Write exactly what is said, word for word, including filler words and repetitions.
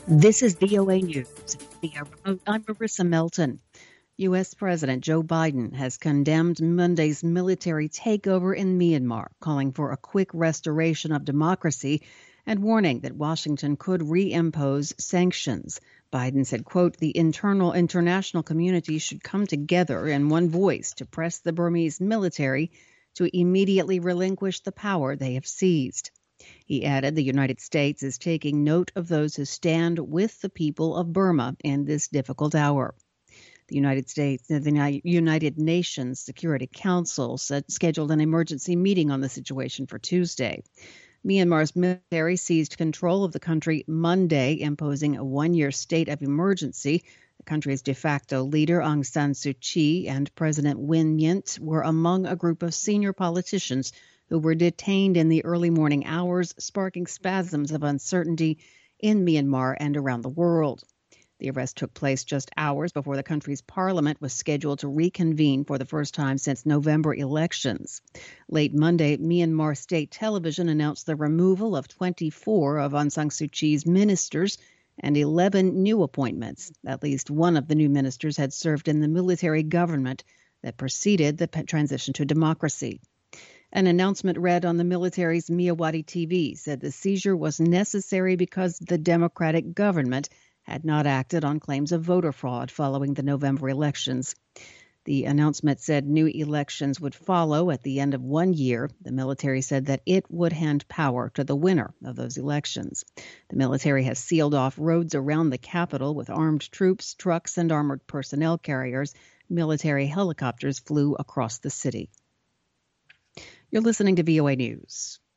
This is V O A News. Via remote, I'm Marissa Melton. U S. President Joe Biden has condemned Monday's military takeover in Myanmar, calling for a quick restoration of democracy and warning that Washington could reimpose sanctions. Biden said, quote, the internal international community should come together in one voice to press the Burmese military to immediately relinquish the power they have seized. He added the United States is taking note of those who stand with the people of Burma in this difficult hour. The United States, the United Nations Security Council said, scheduled an emergency meeting on the situation for Tuesday. Myanmar's military seized control of the country Monday, imposing a one-year state of emergency. The country's de facto leader, Aung San Suu Kyi, and President Win Myint were among a group of senior politicians who were detained in the early morning hours, sparking spasms of uncertainty in Myanmar and around the world. The arrest took place just hours before the country's parliament was scheduled to reconvene for the first time since November elections. Late Monday, Myanmar state television announced the removal of twenty-four of Aung San Suu Kyi's ministers and eleven new appointments. At least one of the new ministers had served in the military government that preceded the transition to democracy. An announcement read on the military's Myawaddy T V said the seizure was necessary because the Democratic government had not acted on claims of voter fraud following the November elections. The announcement said new elections would follow at the end of one year. The military said that it would hand power to the winner of those elections. The military has sealed off roads around the capital with armed troops, trucks, and armored personnel carriers. Military helicopters flew across the city. You're listening to V O A News.